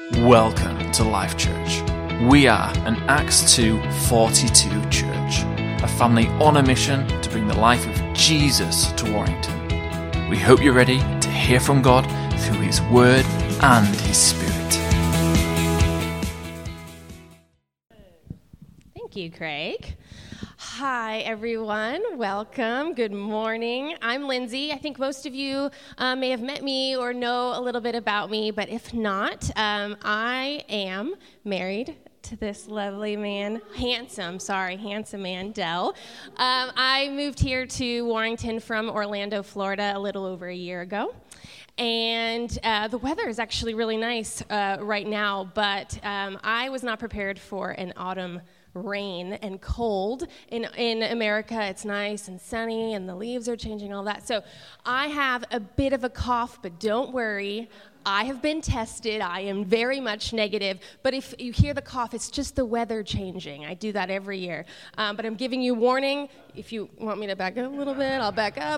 Welcome to Life Church. We are an Acts 2:42 church, a family on a mission to bring the life of Jesus to Warrington. We hope you're ready to hear from God through His Word and His Spirit. Thank you, Craig. Hi, everyone. Welcome. Good morning. I'm Lindsay. I think most of you may have met me or know a little bit about me, but if not, I am married to this lovely man, handsome man, Dell. I moved here to Warrington from Orlando, Florida, a little over a year ago. And the weather is actually really nice right now, but I was not prepared for an autumn rain and cold. In America, it's nice and sunny, and the leaves are changing, all that. So I have a bit of a cough, but don't worry. I have been tested. I am very much negative. But if you hear the cough, it's just the weather changing. I do that every year. But I'm giving you warning. If you want me to back up a little bit, I'll back up.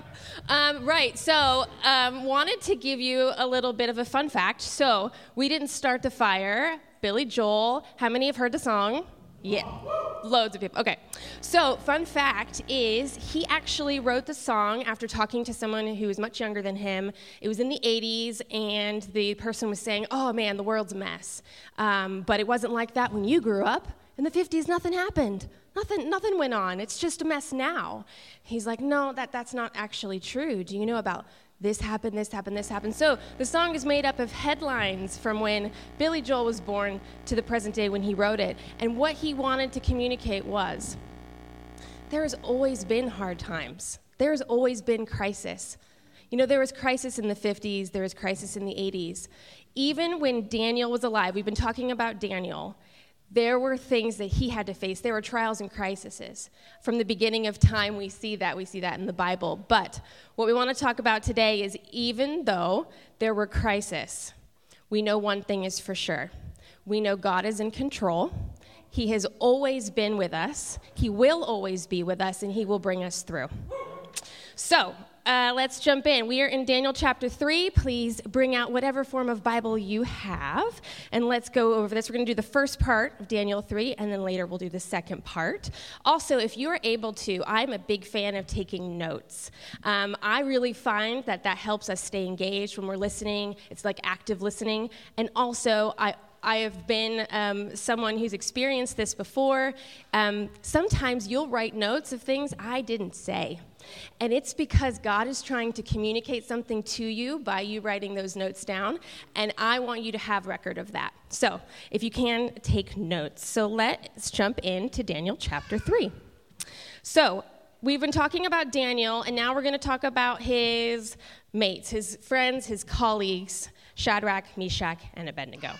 So wanted to give you a little bit of a fun fact. So we didn't start the fire. Billy Joel, how many have heard the song? Yeah, loads of people. Okay, so fun fact is he actually wrote the song after talking to someone who was much younger than him. It was in the 80s, and the person was saying, oh man, the world's a mess. But it wasn't like that when you grew up. In the 50s, nothing happened. Nothing went on. It's just a mess now. He's like, no, that's not actually true. Do you know about this happened, this happened, this happened? So the song is made up of headlines from when Billy Joel was born to the present day when he wrote it. And what he wanted to communicate was, there has always been hard times. There has always been crisis. You know, there was crisis in the 50s, there was crisis in the 80s. Even when Daniel was alive, we've been talking about Daniel, there were things that he had to face. There were trials and crises. From the beginning of time, we see that in the Bible. But what we want to talk about today is even though there were crises, we know one thing is for sure. We know God is in control. He has always been with us. He will always be with us, and He will bring us through. So, let's jump in. We are in Daniel chapter 3. Please bring out whatever form of Bible you have, and let's go over this. We're going to do the first part of Daniel 3, and then later we'll do the second part. Also, if you are able to, I'm a big fan of taking notes. I really find that helps us stay engaged when we're listening. It's like active listening. And also, I have been someone who's experienced this before. Sometimes you'll write notes of things I didn't say. And it's because God is trying to communicate something to you by you writing those notes down. And I want you to have record of that. So if you can, take notes. So let's jump into Daniel chapter 3. So we've been talking about Daniel, and now we're going to talk about his mates, his friends, his colleagues, Shadrach, Meshach, and Abednego.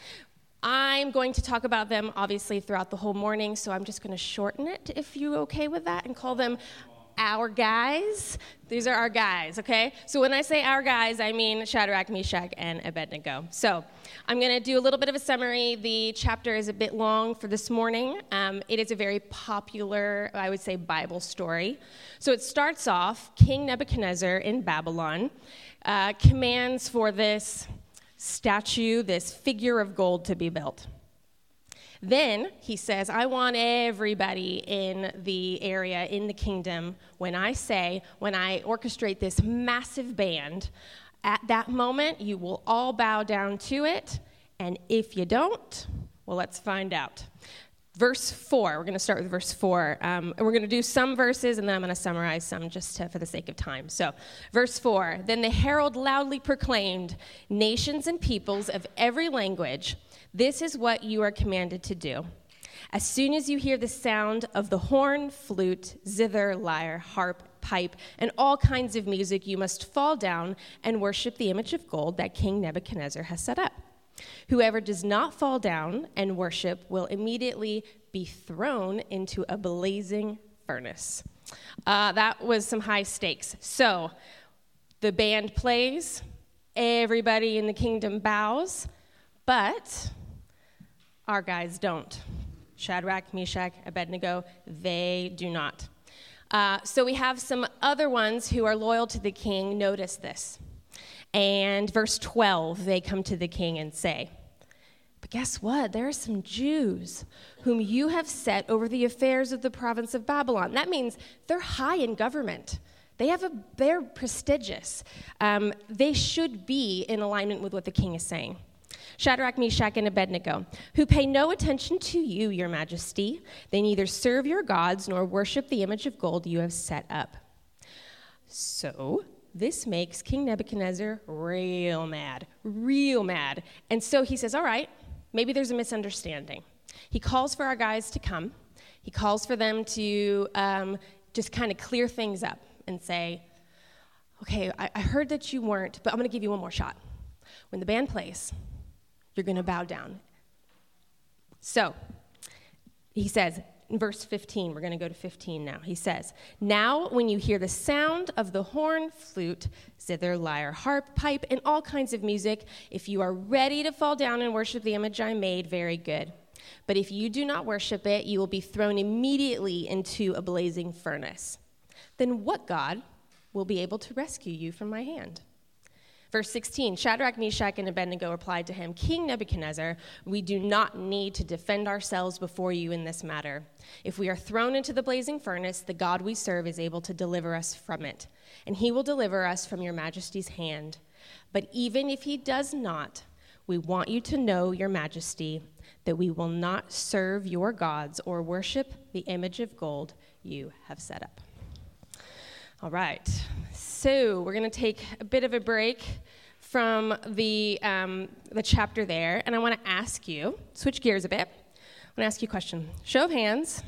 I'm going to talk about them, obviously, throughout the whole morning, so I'm just going to shorten it, if you're okay with that, and call them our guys. These are our guys, okay? So when I say our guys, I mean Shadrach, Meshach, and Abednego. So I'm going to do a little bit of a summary. The chapter is a bit long for this morning. It is a very popular, I would say, Bible story. So it starts off, King Nebuchadnezzar in Babylon commands for this statue, this figure of gold to be built. Then he says, I want everybody in the area, in the kingdom, when I orchestrate this massive band, at that moment, you will all bow down to it. And if you don't, well, let's find out. Verse 4, we're going to start with verse 4. And we're going to do some verses, and then I'm going to summarize some just for the sake of time. So, verse 4, then the herald loudly proclaimed, nations and peoples of every language, this is what you are commanded to do. As soon as you hear the sound of the horn, flute, zither, lyre, harp, pipe, and all kinds of music, you must fall down and worship the image of gold that King Nebuchadnezzar has set up. Whoever does not fall down and worship will immediately be thrown into a blazing furnace. That was some high stakes. So the band plays, everybody in the kingdom bows, but our guys don't. Shadrach, Meshach, Abednego, they do not. So we have some other ones who are loyal to the king. Notice this. And verse 12, they come to the king and say, But guess what? There are some Jews whom you have set over the affairs of the province of Babylon. That means they're high in government. They're prestigious. They should be in alignment with what the king is saying. Shadrach, Meshach, and Abednego, who pay no attention to you, your majesty. They neither serve your gods nor worship the image of gold you have set up. So this makes King Nebuchadnezzar real mad. And so he says, all right, maybe there's a misunderstanding. He calls for our guys to come. He calls for them to just kind of clear things up and say, okay, I heard that you weren't, but I'm going to give you one more shot. When the band plays, you're going to bow down. So he says, in verse 15, we're going to go to 15 now. He says, now when you hear the sound of the horn, flute, zither, lyre, harp, pipe, and all kinds of music, if you are ready to fall down and worship the image I made, very good. But if you do not worship it, you will be thrown immediately into a blazing furnace. Then what God will be able to rescue you from my hand? Verse 16, Shadrach, Meshach, and Abednego replied to him, King Nebuchadnezzar, we do not need to defend ourselves before you in this matter. If we are thrown into the blazing furnace, the God we serve is able to deliver us from it, and he will deliver us from your majesty's hand. But even if he does not, we want you to know, your majesty, that we will not serve your gods or worship the image of gold you have set up. All right, so we're going to take a bit of a break from the chapter there, and I want to ask you, switch gears a bit. I want to ask you a question. Show of hands.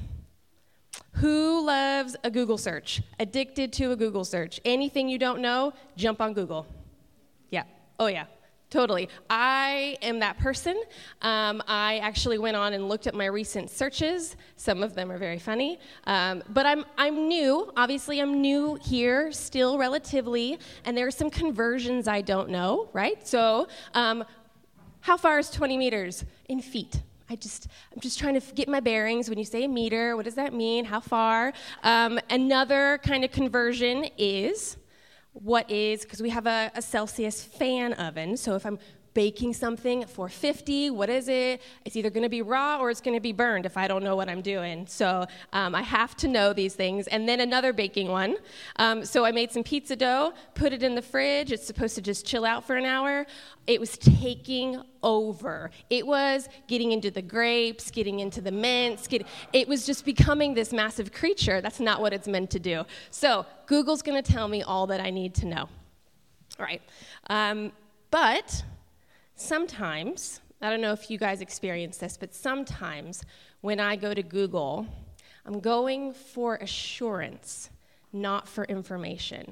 Who loves a Google search? Addicted to a Google search? Anything you don't know, jump on Google. Yeah. Oh, yeah. Totally. I am that person. I actually went on and looked at my recent searches. Some of them are very funny. But I'm new. Obviously, I'm new here, still relatively, and there are some conversions I don't know, right? So how far is 20 meters in feet? I'm just trying to get my bearings. When you say a meter, what does that mean? How far? Another kind of conversion is... because we have a Celsius fan oven, so if I'm baking something at 450, what is it? It's either going to be raw or it's going to be burned if I don't know what I'm doing. So I have to know these things. And then another baking one. So I made some pizza dough, put it in the fridge. It's supposed to just chill out for an hour. It was taking over. It was getting into the grapes, getting into the mints. It was just becoming this massive creature. That's not what it's meant to do. So Google's going to tell me all that I need to know. All right. But sometimes, I don't know if you guys experience this, but sometimes when I go to Google, I'm going for assurance, not for information.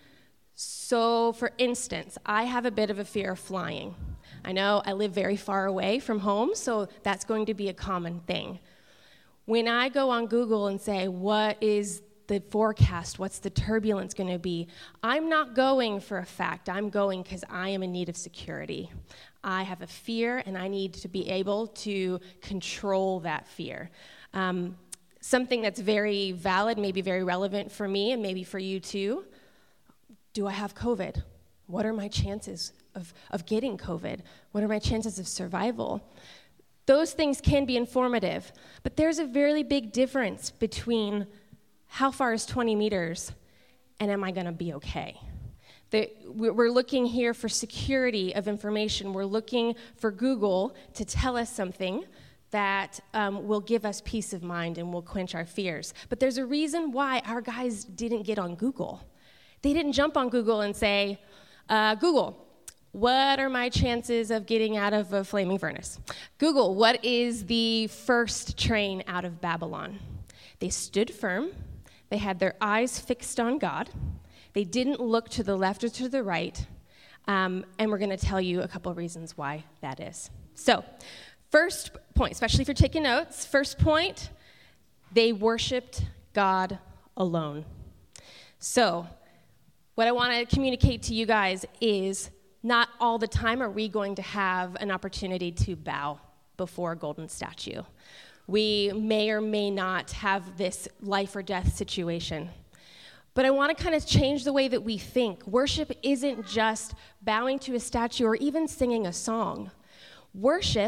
So, for instance, I have a bit of a fear of flying. I know I live very far away from home, so that's going to be a common thing. When I go on Google and say, what is the forecast, what's the turbulence going to be, I'm not going for a fact. I'm going because I am in need of security. I have a fear, and I need to be able to control that fear. Something that's very valid, maybe very relevant for me, and maybe for you too. Do I have COVID? What are my chances of getting COVID? What are my chances of survival? Those things can be informative, but there's a very big difference between how far is 20 meters and am I going to be okay? We're looking here for security of information. We're looking for Google to tell us something that will give us peace of mind and will quench our fears. But there's a reason why our guys didn't get on Google. They didn't jump on Google and say, Google, what are my chances of getting out of a flaming furnace? Google, what is the first train out of Babylon? They stood firm. They had their eyes fixed on God. They didn't look to the left or to the right. And we're going to tell you a couple of reasons why that is. So, first point, especially if you're taking notes, first point, they worshiped God alone. So, what I want to communicate to you guys is not all the time are we going to have an opportunity to bow before a golden statue. We may or may not have this life or death situation. But I want to kind of change the way that we think. Worship isn't just bowing to a statue or even singing a song. Worship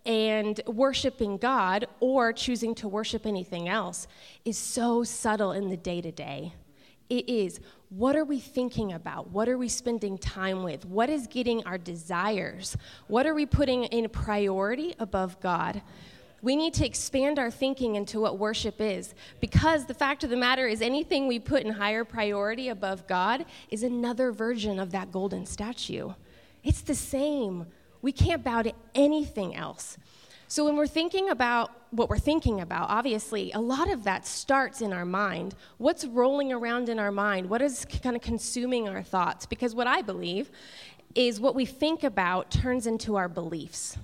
and worshiping God or choosing to worship anything else is so subtle in the day-to-day. It is, what are we thinking about? What are we spending time with? What is getting our desires? What are we putting in priority above God? We need to expand our thinking into what worship is, because the fact of the matter is anything we put in higher priority above God is another version of that golden statue. It's the same. We can't bow to anything else. So when we're thinking about what we're thinking about, obviously, a lot of that starts in our mind. What's rolling around in our mind? What is kind of consuming our thoughts? Because what I believe is what we think about turns into our beliefs.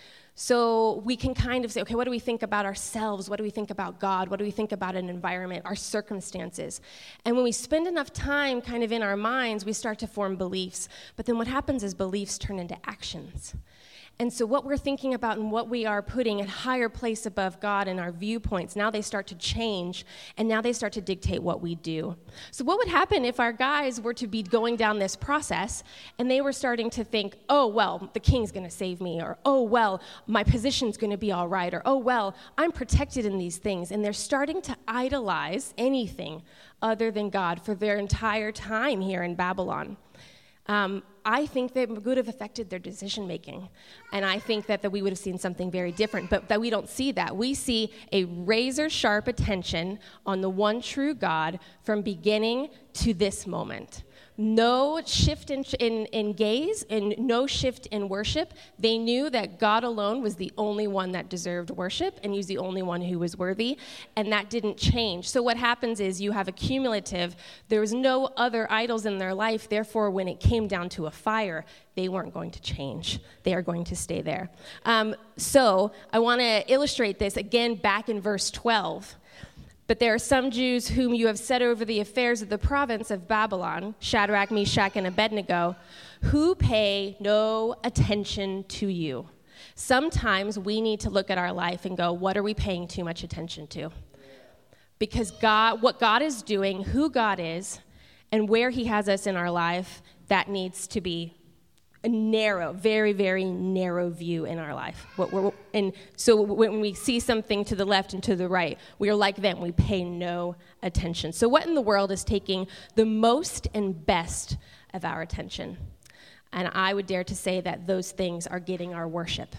So we can kind of say, okay, what do we think about ourselves? What do we think about God? What do we think about an environment, our circumstances? And when we spend enough time kind of in our minds, we start to form beliefs. But then what happens is beliefs turn into actions. And so what we're thinking about and what we are putting in higher place above God and our viewpoints, now they start to change, and now they start to dictate what we do. So what would happen if our guys were to be going down this process, and they were starting to think, oh, well, the king's going to save me, or, oh, well, my position's going to be all right, or, oh, well, I'm protected in these things, and they're starting to idolize anything other than God for their entire time here in Babylon. I think that would have affected their decision-making, and I think that we would have seen something very different, but that we don't see that. We see a razor-sharp attention on the one true God from beginning to this moment. No shift in gaze and no shift in worship. They knew that God alone was the only one that deserved worship, and he was the only one who was worthy, and that didn't change. So what happens is you have a cumulative. There was no other idols in their life, therefore when it came down to a fire, they weren't going to change. They are going to stay there. So I want to illustrate this again back in verse 12. But there are some Jews whom you have set over the affairs of the province of Babylon, Shadrach, Meshach, and Abednego, who pay no attention to you. Sometimes we need to look at our life and go, what are we paying too much attention to? Because God, what God is doing, who God is, and where he has us in our life, that needs to be a narrow, very, very narrow view in our life. And so when we see something to the left and to the right, we are like them. We pay no attention. So what in the world is taking the most and best of our attention? And I would dare to say that those things are getting our worship.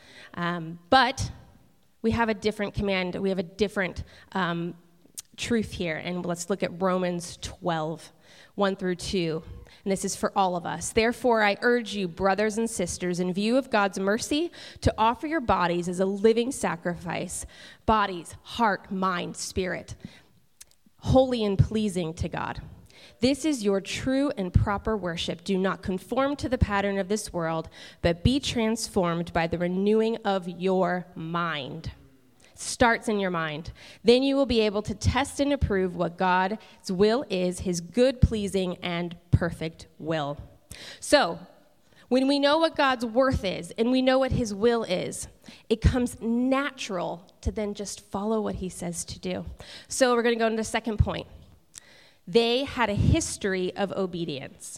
But we have a different command. We have a different truth here. And let's look at Romans 12, 1 through 2. And this is for all of us. Therefore, I urge you, brothers and sisters, in view of God's mercy, to offer your bodies as a living sacrifice, bodies, heart, mind, spirit, holy and pleasing to God. This is your true and proper worship. Do not conform to the pattern of this world, but be transformed by the renewing of your mind. Starts in your mind. Then you will be able to test and approve what God's will is, his good, pleasing, and perfect will. So, when we know what God's worth is and we know what his will is, it comes natural to then just follow what he says to do. So we're going to go into the second point. They had a history of obedience.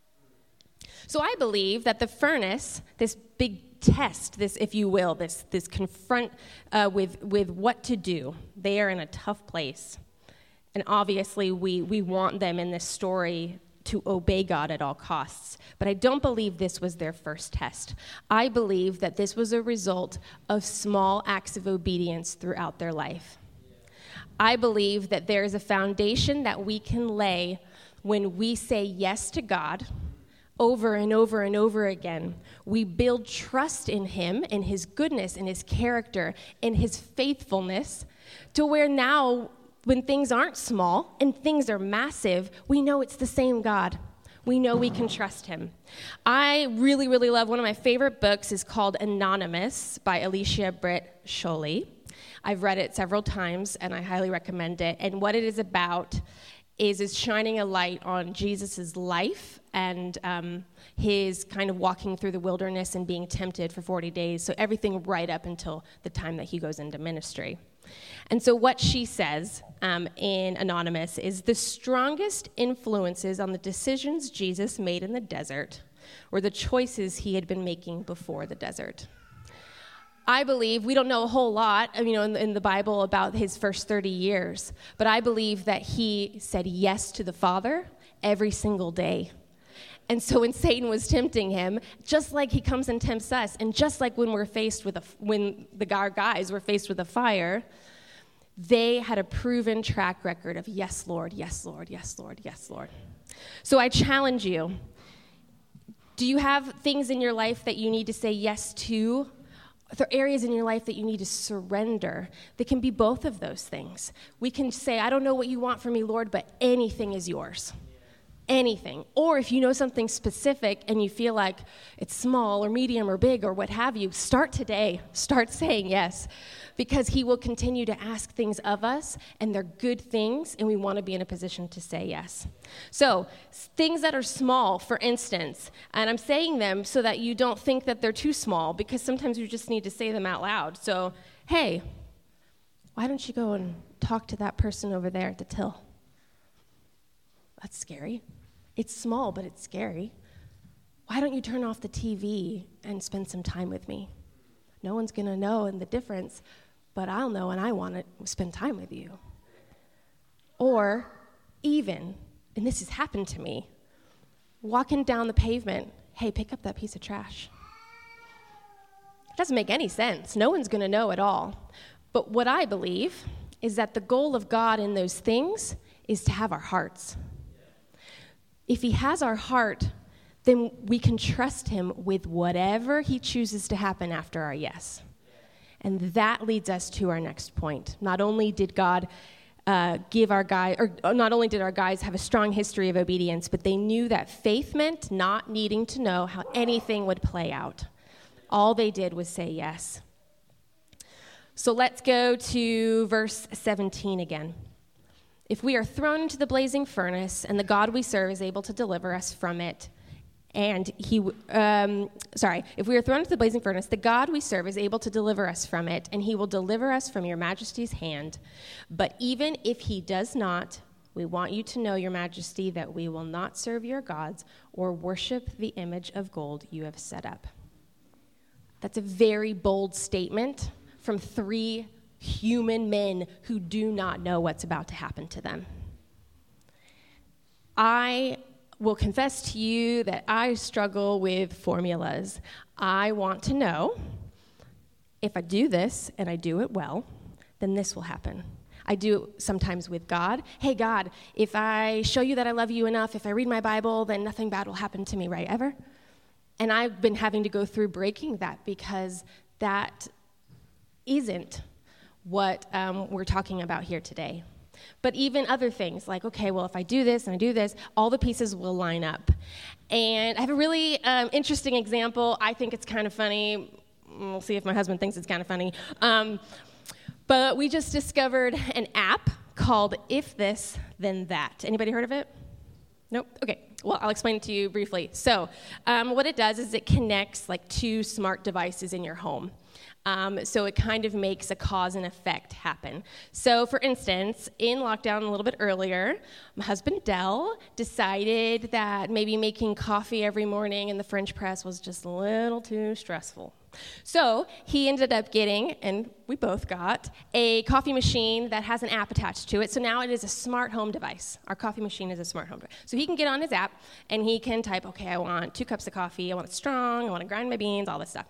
So I believe that the furnace, this big test, this, if you will, this confront with what to do. They are in a tough place. And obviously, we want them in this story to obey God at all costs. But I don't believe this was their first test. I believe that this was a result of small acts of obedience throughout their life. I believe that there is a foundation that we can lay when we say yes to God over and over and over again. We build trust in him and his goodness and his character and his faithfulness to where now when things aren't small and things are massive, we know it's the same God. We know we can trust him. I really, really love, one of my favorite books is called Anonymous by Alicia Britt Chole. I've read it several times and I highly recommend it. And what it is about is shining a light on Jesus' life and his kind of walking through the wilderness and being tempted for 40 days. So everything right up until the time that he goes into ministry. And so what she says in Anonymous is the strongest influences on the decisions Jesus made in the desert were the choices he had been making before the desert. I believe, we don't know a whole lot, in the Bible about his first 30 years, but I believe that he said yes to the Father every single day. And so when Satan was tempting him, just like he comes and tempts us, and just like when our guys were faced with a fire, they had a proven track record of yes, Lord, yes, Lord, yes, Lord, yes, Lord. So I challenge you, do you have things in your life that you need to say yes to? Are there areas in your life that you need to surrender? They can be both of those things. We can say, I don't know what you want from me, Lord, but anything is yours. Anything. Or if you know something specific and you feel like it's small or medium or big or what have you, start today. Start saying yes, because he will continue to ask things of us, and they're good things, and we want to be in a position to say yes. So things that are small, for instance, and I'm saying them so that you don't think that they're too small, because sometimes you just need to say them out loud. So, hey, why don't you go and talk to that person over there at the till? That's scary. It's small, but it's scary. Why don't you turn off the TV and spend some time with me? No one's going to know the difference, but I'll know, and I want to spend time with you. Or even, and this has happened to me, walking down the pavement, hey, pick up that piece of trash. It doesn't make any sense. No one's going to know at all. But what I believe is that the goal of God in those things is to have our hearts. If he has our heart, then we can trust him with whatever he chooses to happen after our yes. And that leads us to our next point. Not only did God not only did our guys have a strong history of obedience, but they knew that faith meant not needing to know how anything would play out. All they did was say yes. So let's go to verse 17 again. If we are thrown into the blazing furnace, and the God we serve is able to deliver us from it, if we are thrown into the blazing furnace, the God we serve is able to deliver us from it, and he will deliver us from your majesty's hand. But even if he does not, we want you to know, your majesty, that we will not serve your gods or worship the image of gold you have set up. That's a very bold statement from three human men who do not know what's about to happen to them. I will confess to you that I struggle with formulas. I want to know, if I do this and I do it well, then this will happen. I do it sometimes with God. Hey, God, if I show you that I love you enough, if I read my Bible, then nothing bad will happen to me, right, ever? And I've been having to go through breaking that, because that isn't what we're talking about here today. But even other things like, okay, well, if I do this and I do this, all the pieces will line up. And I have a really interesting example. I think it's kind of funny. We'll see if my husband thinks it's kind of funny. But we just discovered an app called If This, Then That. Anybody heard of it? Nope? Okay. Well, I'll explain it to you briefly. So what it does is it connects like two smart devices in your home. So it kind of makes a cause and effect happen. So, for instance, in lockdown a little bit earlier, my husband, Dell, decided that maybe making coffee every morning in the French press was just a little too stressful. So he ended up getting, and we both got, a coffee machine that has an app attached to it. So now it is a smart home device. Our coffee machine is a smart home device. So he can get on his app, and he can type, okay, I want 2 cups of coffee, I want it strong, I want to grind my beans, all this stuff.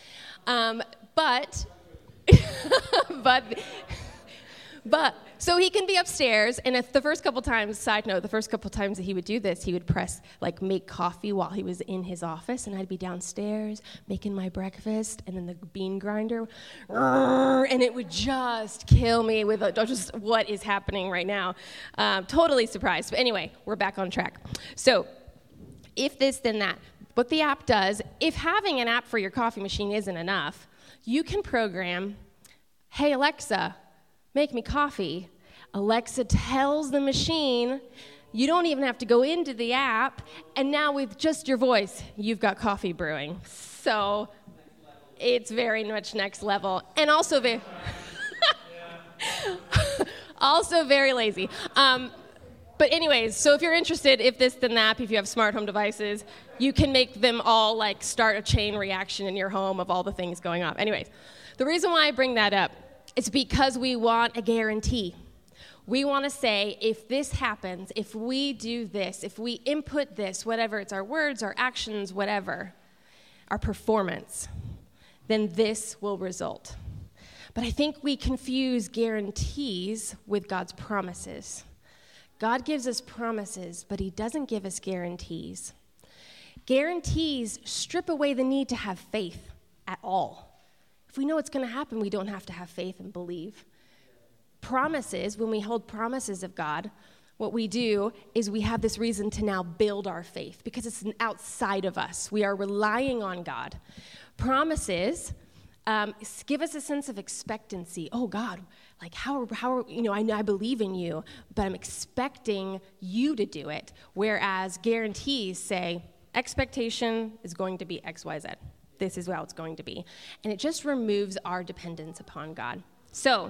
So he can be upstairs, and if the first couple times that he would do this, he would press, like, make coffee while he was in his office, and I'd be downstairs making my breakfast, and then the bean grinder, and it would just kill me with just what is happening right now. Totally surprised. But anyway, we're back on track. So, if this, then that. What the app does, if having an app for your coffee machine isn't enough, you can program, hey, Alexa, make me coffee. Alexa tells the machine, you don't even have to go into the app, and now with just your voice, you've got coffee brewing. So it's very much next level, and also very lazy. But anyways, so if you're interested, if this, then that, if you have smart home devices, you can make them all like start a chain reaction in your home of all the things going on. Anyways, the reason why I bring that up is because we want a guarantee. We want to say, if this happens, if we do this, if we input this, whatever, it's our words, our actions, whatever, our performance, then this will result. But I think we confuse guarantees with God's promises. God gives us promises, but he doesn't give us guarantees. Guarantees strip away the need to have faith at all. If we know it's going to happen, we don't have to have faith and believe. Promises, when we hold promises of God, what we do is we have this reason to now build our faith because it's outside of us. We are relying on God. Promises give us a sense of expectancy. Oh, God, like how I believe in you, but I'm expecting you to do it. Whereas guarantees say, expectation is going to be X, Y, Z. This is how it's going to be. And it just removes our dependence upon God. So,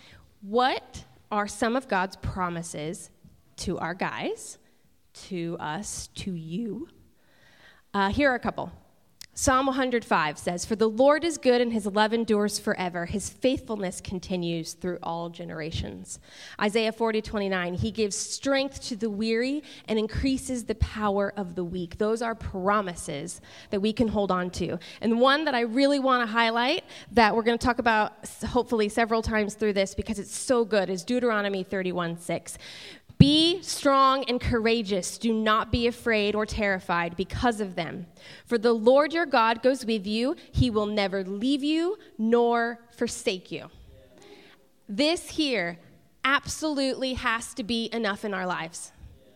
what are some of God's promises to our guys, to us, to you? Here are a couple. Psalm 105 says, "For the Lord is good and his love endures forever. His faithfulness continues through all generations." Isaiah 40:29, "He gives strength to the weary and increases the power of the weak." Those are promises that we can hold on to. And one that I really want to highlight that we're going to talk about hopefully several times through this because it's so good is Deuteronomy 31:6. "Be strong and courageous. Do not be afraid or terrified because of them. For the Lord your God goes with you. He will never leave you nor forsake you." This here absolutely has to be enough in our lives.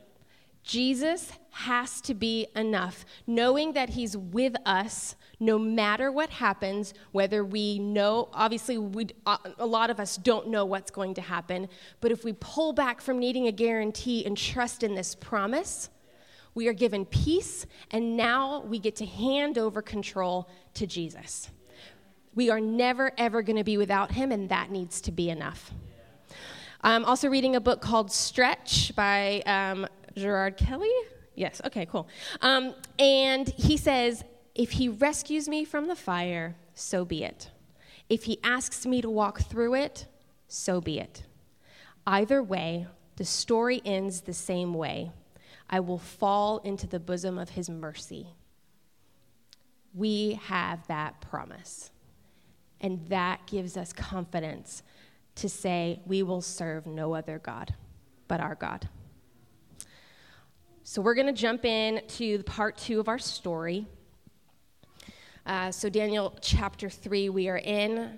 Jesus has to be enough, knowing that he's with us no matter what happens, whether we know, obviously a lot of us don't know what's going to happen, but if we pull back from needing a guarantee and trust in this promise, we are given peace, and now we get to hand over control to Jesus. We are never, ever going to be without him, and that needs to be enough. I'm also reading a book called Stretch by Gerard Kelly. Yes, okay, cool. And he says, "If he rescues me from the fire, so be it. If he asks me to walk through it, so be it. Either way, the story ends the same way. I will fall into the bosom of his mercy." We have that promise. And that gives us confidence to say we will serve no other God but our God. So we're going to jump in to part 2 of our story. So Daniel chapter 3 we are in.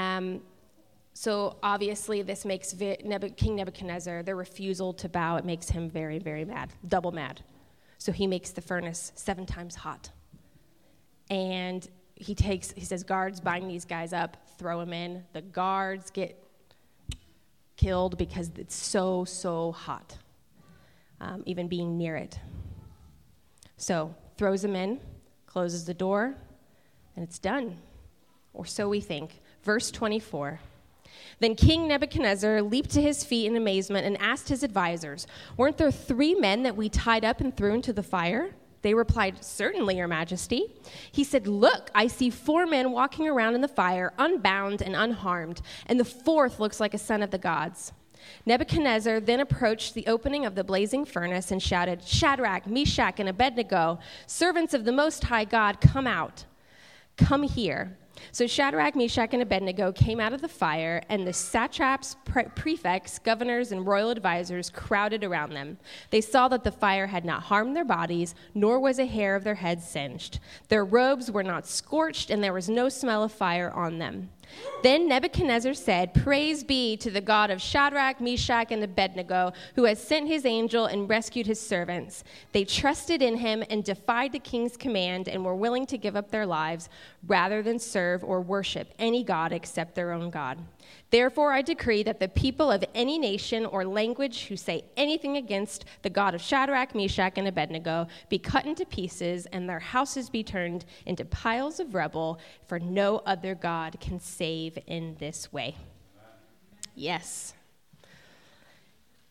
So obviously this makes King Nebuchadnezzar, their refusal to bow, it makes him very, very mad, double mad. So he makes the furnace 7 times hot. And he says, "Guards, bind these guys up, throw them in." The guards get killed because it's so hot, even being near it. So throws them in, closes the door, and it's done. Or so we think. Verse 24. "Then King Nebuchadnezzar leaped to his feet in amazement and asked his advisors, 'Weren't there 3 men that we tied up and threw into the fire?' They replied, 'Certainly, Your Majesty.' He said, 'Look, I see 4 men walking around in the fire, unbound and unharmed, and the 4th looks like a son of the gods.' Nebuchadnezzar then approached the opening of the blazing furnace and shouted, 'Shadrach, Meshach, and Abednego, servants of the Most High God, come out. Come here.' So Shadrach, Meshach, and Abednego came out of the fire, and the satraps, prefects, governors, and royal advisors crowded around them. They saw that the fire had not harmed their bodies, nor was a hair of their heads singed. Their robes were not scorched, and there was no smell of fire on them. Then Nebuchadnezzar said, 'Praise be to the God of Shadrach, Meshach, and Abednego, who has sent his angel and rescued his servants. They trusted in him and defied the king's command and were willing to give up their lives rather than serve or worship any god except their own God. Therefore, I decree that the people of any nation or language who say anything against the God of Shadrach, Meshach, and Abednego be cut into pieces and their houses be turned into piles of rubble, for no other God can save in this way.'" Yes.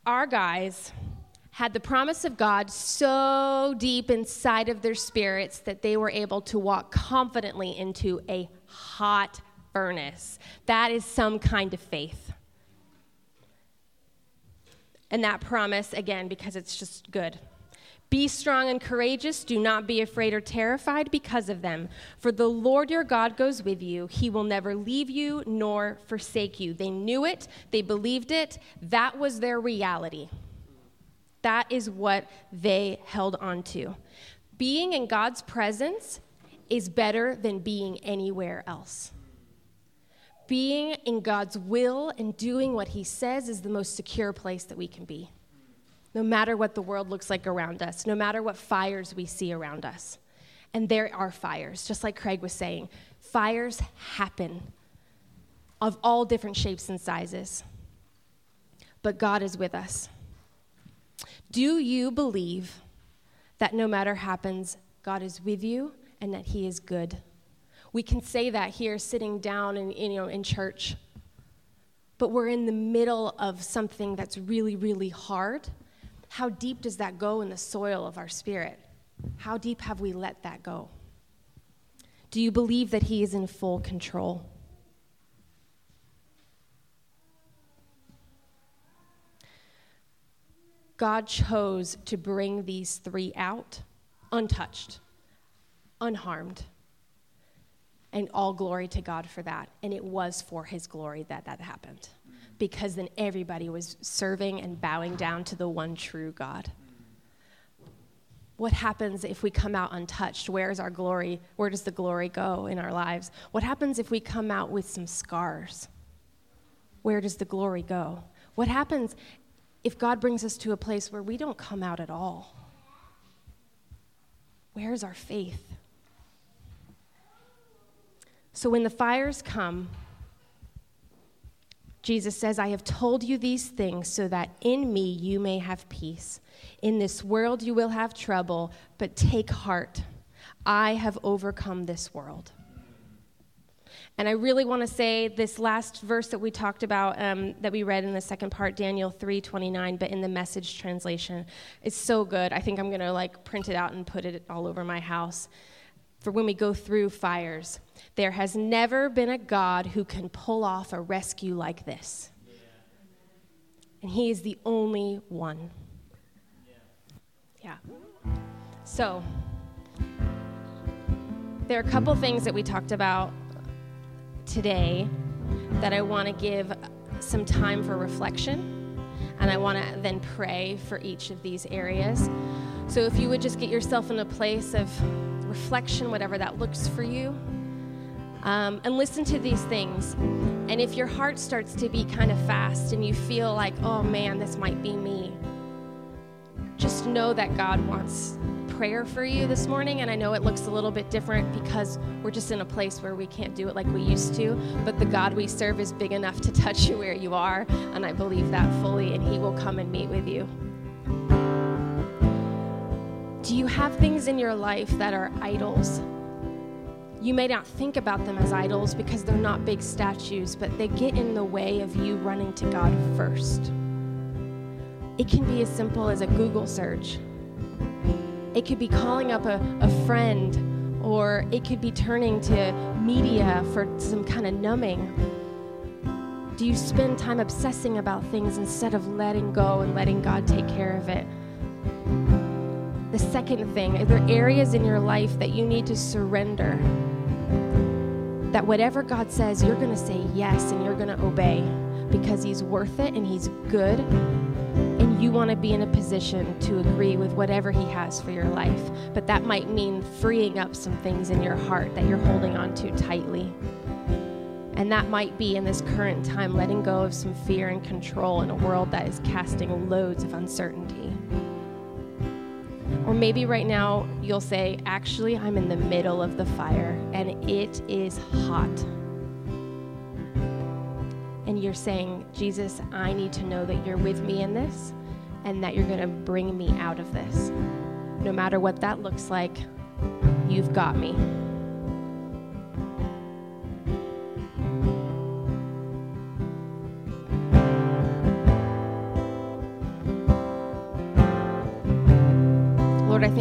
our guys had the promise of God so deep inside of their spirits that they were able to walk confidently into a hot furnace. That is some kind of faith. And that promise, again, because it's just good. Be strong and courageous. Do not be afraid or terrified because of them. For the Lord your God goes with you. He will never leave you nor forsake you. They knew it. They believed it. That was their reality. That is what they held on to. Being in God's presence is better than being anywhere else. Being in God's will and doing what he says is the most secure place that we can be. No matter what the world looks like around us, no matter what fires we see around us. And there are fires, just like Craig was saying. Fires happen of all different shapes and sizes. But God is with us. Do you believe that no matter happens, God is with you and that he is good? We can say that here sitting down in church. But we're in the middle of something that's really, really hard. How deep does that go in the soil of our spirit? How deep have we let that go? Do you believe that he is in full control? God chose to bring these three out untouched, unharmed, and all glory to God for that. And it was for his glory that that happened. Because then everybody was serving and bowing down to the one true God. What happens if we come out untouched? Where's our glory? Where does the glory go in our lives? What happens if we come out with some scars? Where does the glory go? What happens if God brings us to a place where we don't come out at all? Where's our faith? So when the fires come, Jesus says, I have told you these things so that in me you may have peace. In this world you will have trouble, but take heart. I have overcome this world. And I really want to say this last verse that we talked about, that we read in the second part, Daniel 3:29, but in the Message translation. It's so good. I think I'm going to print it out and put it all over my house. For when we go through fires, there has never been a God who can pull off a rescue like this. And he is the only one. Yeah. So, there are a couple things that we talked about today that I want to give some time for reflection. And I want to then pray for each of these areas. So if you would just get yourself in a place of reflection, whatever that looks for you, and listen to these things. And if your heart starts to be kind of fast and you feel like, oh man, this might be me, just know that God wants prayer for you this morning. And I know it looks a little bit different because we're just in a place where we can't do it like we used to, but the God we serve is big enough to touch you where you are, and I believe that fully, and he will come and meet with you. Do you have things in your life that are idols? You may not think about them as idols because they're not big statues, but they get in the way of you running to God first. It can be as simple as a Google search. It could be calling up a friend, or it could be turning to media for some kind of numbing. Do you spend time obsessing about things instead of letting go and letting God take care of it? The second thing, are there areas in your life that you need to surrender? That whatever God says, you're going to say yes and you're going to obey because he's worth it and he's good, and you want to be in a position to agree with whatever he has for your life. But that might mean freeing up some things in your heart that you're holding on to tightly. And that might be in this current time, letting go of some fear and control in a world that is casting loads of uncertainty. Or maybe right now you'll say, actually, I'm in the middle of the fire and it is hot. And you're saying, Jesus, I need to know that you're with me in this and that you're going to bring me out of this. No matter what that looks like, you've got me.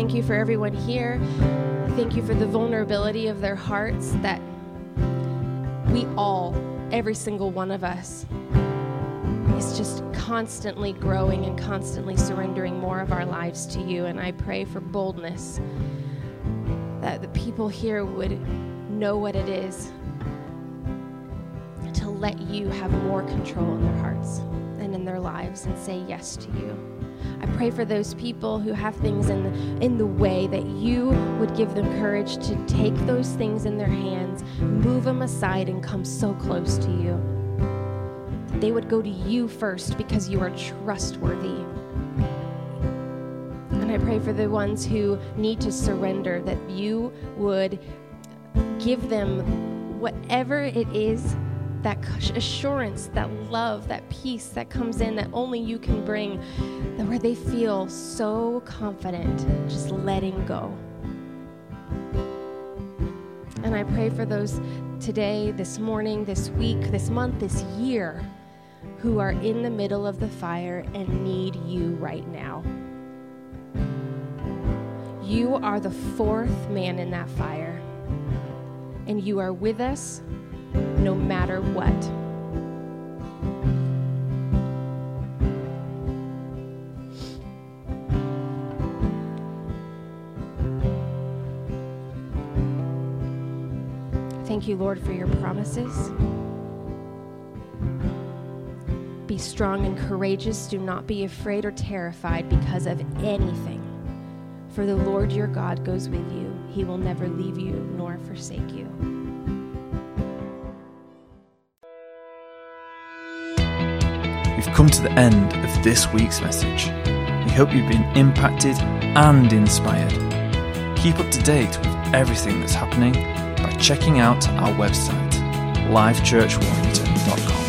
thank you for everyone here. Thank you for the vulnerability of their hearts, that we all, every single one of us, is just constantly growing and constantly surrendering more of our lives to you. And I pray for boldness, that the people here would know what it is to let you have more control in their hearts and in their lives and say yes to you. I pray for those people who have things in the way, that you would give them courage to take those things in their hands, move them aside, and come so close to you. That they would go to you first because you are trustworthy. And I pray for the ones who need to surrender, that you would give them whatever it is, that assurance, that love, that peace that comes in that only you can bring, that where they feel so confident just letting go. And I pray for those today, this morning, this week, this month, this year, who are in the middle of the fire and need you right now. You are the fourth man in that fire, and you are with us no matter what. Thank you, Lord, for your promises. Be strong and courageous. Do not be afraid or terrified because of anything. For the Lord your God goes with you. He will never leave you nor forsake you. We've come to the end of this week's message. We hope you've been impacted and inspired. Keep up to date with everything that's happening by checking out our website, livechurchwarrington.com.